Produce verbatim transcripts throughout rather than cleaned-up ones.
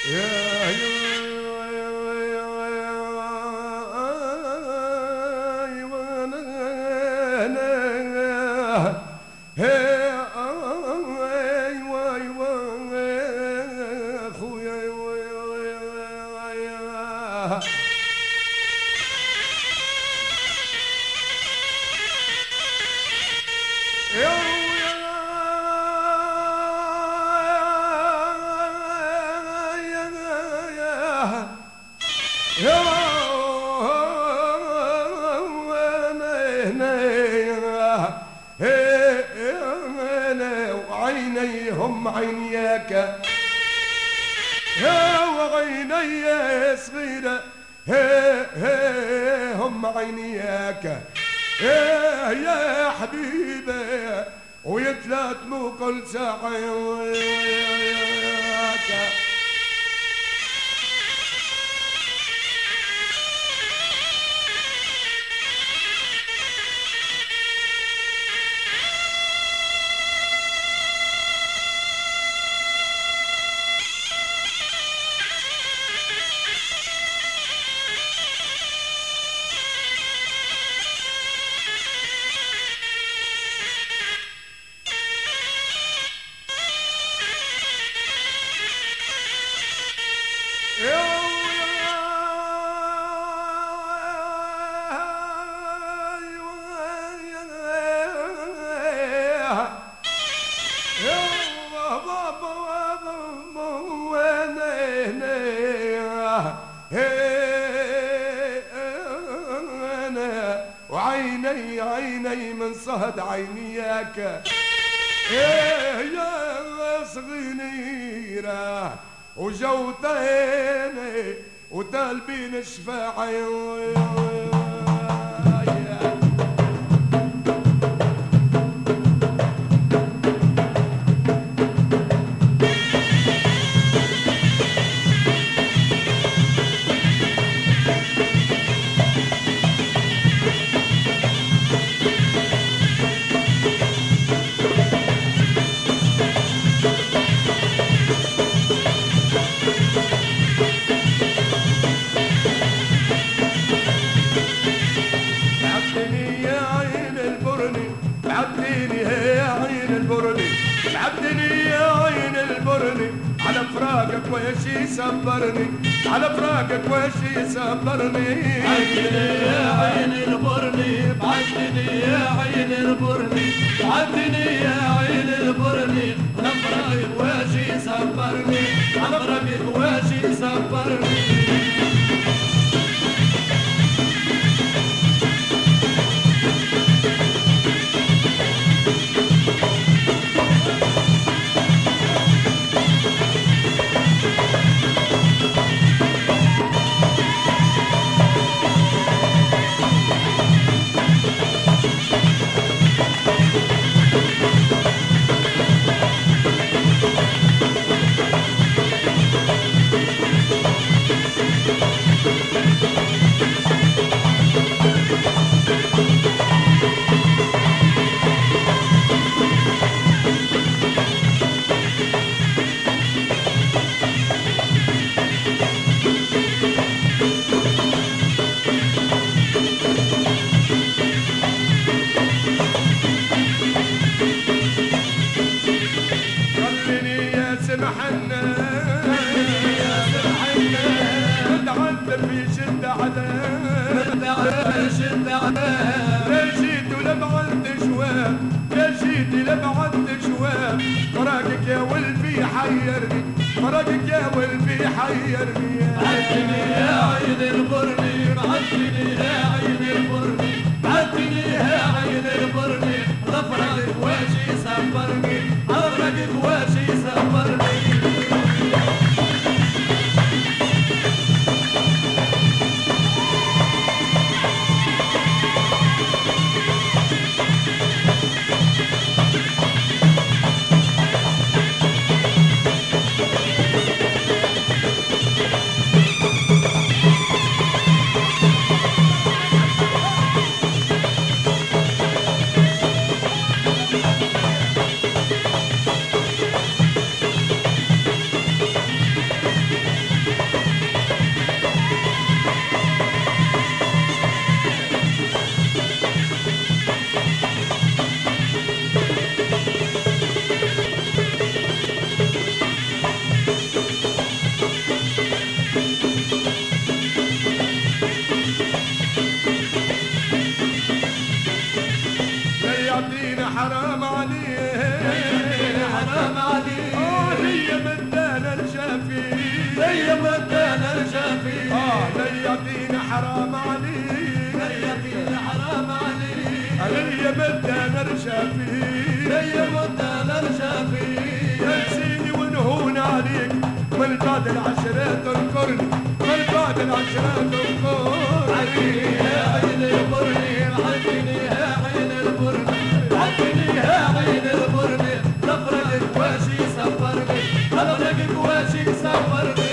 وعينيهم عينياك وعيني صغيرة هم عينياك يا حبيبي ويتلات مو كل ساعة وعيني عيني من صهد عينياك يا صغيرة وجوتيني وتالبين الشفاعة على فراقك ويش يصبرني على فراقك ويش يصبرني بعدني يا عين البرني بعدني يا عين البرني بعدني يا عين البرني على فراقك ويش يصبرني على فراقك ويش يصبرني رجيت ولبعت شواب رجيت لبعت شواب فراقك يا ولفي حيرني فراقك يا ولفي حيرني بعدني يا عين البرني بعدني يا عين البرني بعدني يا عين البرني ظفرك واش يصبرني ظفرك واش يصبرني حرام عليه حرام عليه اه ليا مدانا الشافي ليا مدانا الشافي اه ليا فينا حرام عليه ليا فينا حرام عليه ليا مدانا الشافي ليا مدانا الشافي ينسيني ونهون عليك من بعد العشرة تنكرني من بعد العشرة تنكرني يا عين البرني عدني يا عين البرني عدني يا عين البرني نفرقك واشي سفرني نفرقك واشي سفرني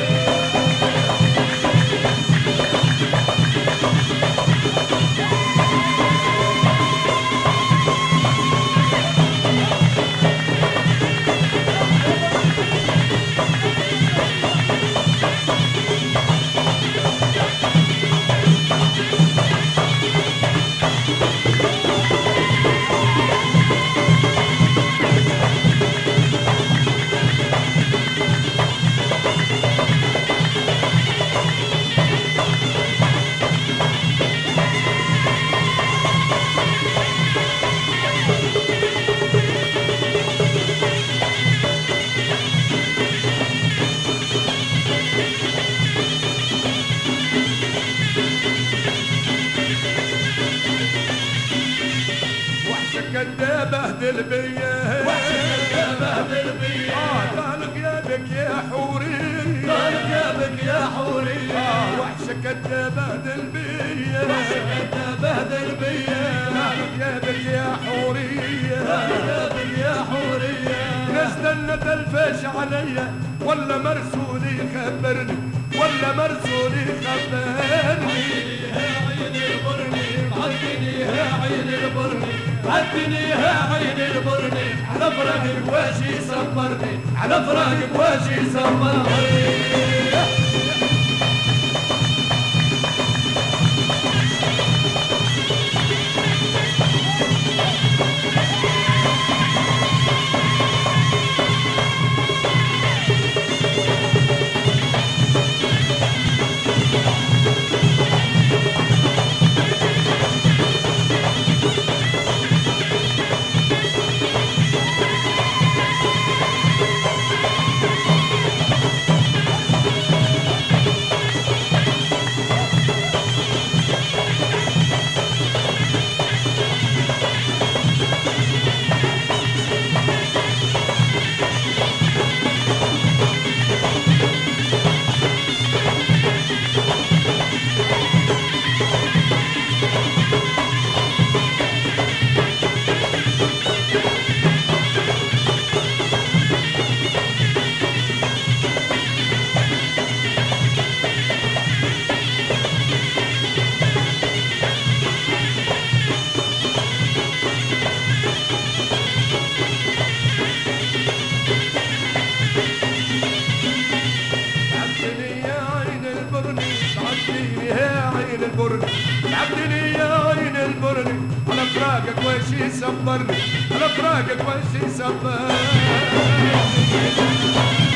بهدل بيا بهدل بيا اه طالق يابك يا حوري طالق يابك يا حوري اه وحشك انت بهدل بيا وحشك انت بهدل بيا طالق يابك يا حوري طالق يابك يا حوري نستنى تلفش عليا ولا مرسولي خبرني ولا مرسولي خبرني عين البرني عدني يا عين البرني عدني يا عين البرني على فراقك واشي صبرني على فراقك واشي صبرني عبدني يا عين البرني على فراقك وشي صبرني على فراقك وشي صبرني